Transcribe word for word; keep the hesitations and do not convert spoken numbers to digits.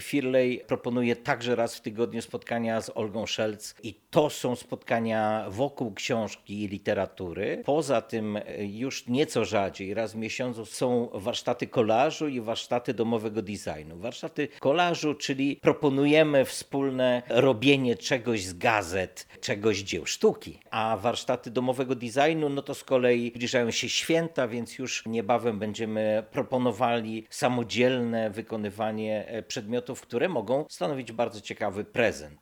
Firlej proponuje także raz w tygodniu spotkania z Olgą Szelc i to są spotkania wokół książki i literatury. Poza tym już nieco rzadziej, raz w miesiącu są warsztaty kolażu i warsztaty domowego designu. Warsztaty kolażu, czyli proponujemy wspólne robienie czegoś z gazet, czegoś z dzieł sztuki. A warsztaty domowego designu, no to z kolei zbliżają się święta, więc już niebawem będziemy proponowali samodzielne wykonywanie przedmiotów, które mogą stanowić bardzo ciekawy prezent.